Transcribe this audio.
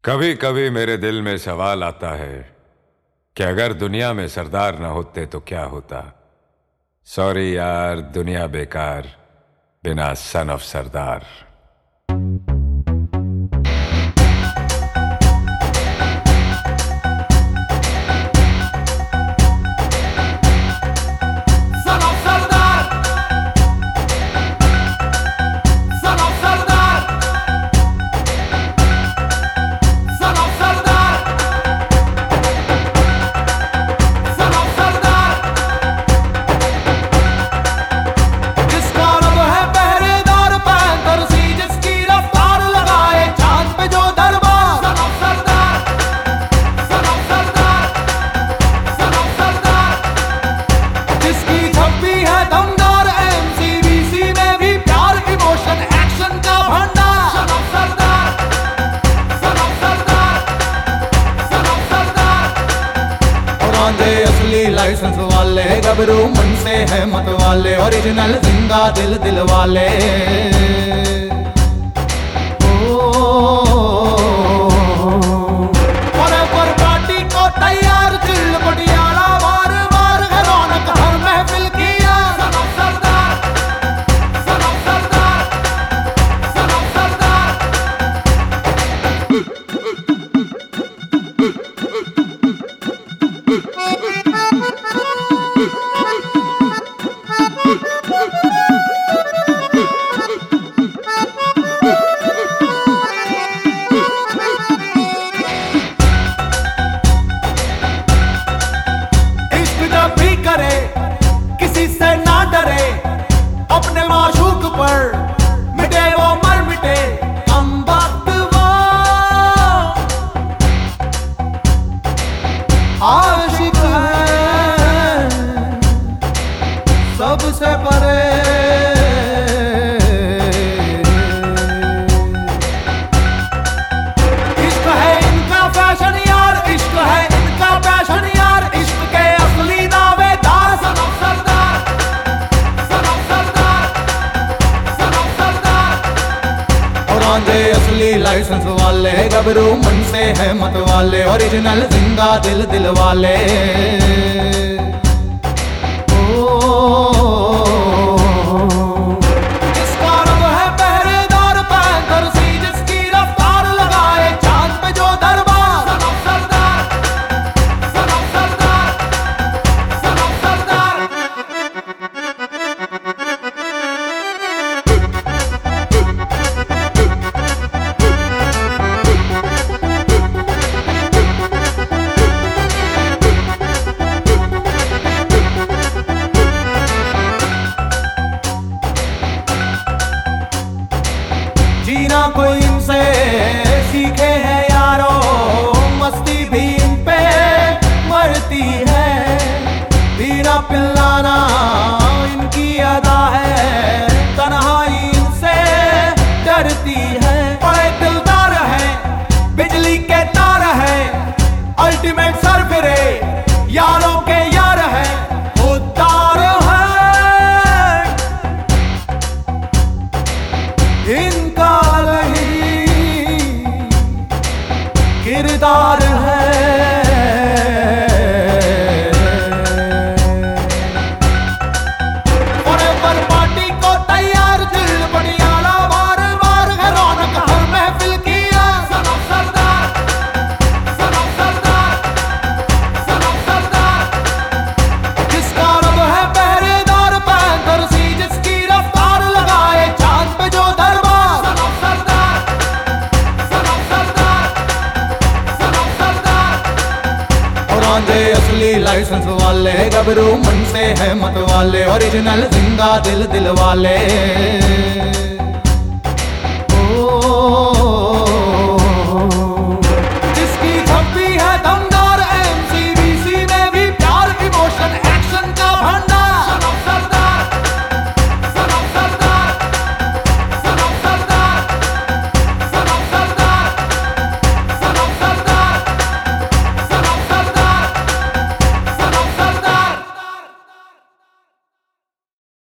कभी कभी मेरे दिल में सवाल आता है कि अगर दुनिया में सरदार न होते तो क्या होता। सॉरी यार, दुनिया बेकार बिना सन ऑफ सरदार। असली लाइसेंस वाले गबरू मन से है मत वाले, ओरिजिनल जिंदा दिल दिल वाले। पर पार्टी को तैयार दिल पटियाला बार बार रौनक हर महफिल की यार। सरदार सरदार सरदार किसी से ना डरे, अपने माशूक पर मिटे वो मर मिटे। हम वक्त वो आशिक है सबसे परे। इश्क है इनका फैशन यार, इश्क है इनका पैशन यार, इश्क के असली दावेदार। असली लाइसेंस वाले गबरू मन से है मत वाले, ओरिजिनल जिंदा दिल दिल वाले। इसका रंग है पहरेदार पैंथर सी, जिसकी रफ्तार लगाए चांद पे जो दरबार। सरदार सरदार सरदार जीना कोई इनसे सीखे है यारो, मस्ती भी इन पे मरती है। पीना पिलाना इनकी अदा है, तन्हाई इनसे डरती है। बड़े दिलदार है, बिजली के तार है, अल्टीमेट सरफिरे यारों के यार है। उतार है इनका किरदार है। पर पार्टी को तैयार दिल पटियाला बार बार रौनक हर महफिल की यार। सरदार सरदार सरदार जिसका रब है पहरेदार पैंथर सी, जिसकी रफ्तार लगाए चांद पे जो दरबार। असली लाइसेंस वाले गबरू मन से है मत वाले, ओरिजिनल जिंदा दिल दिल वाले।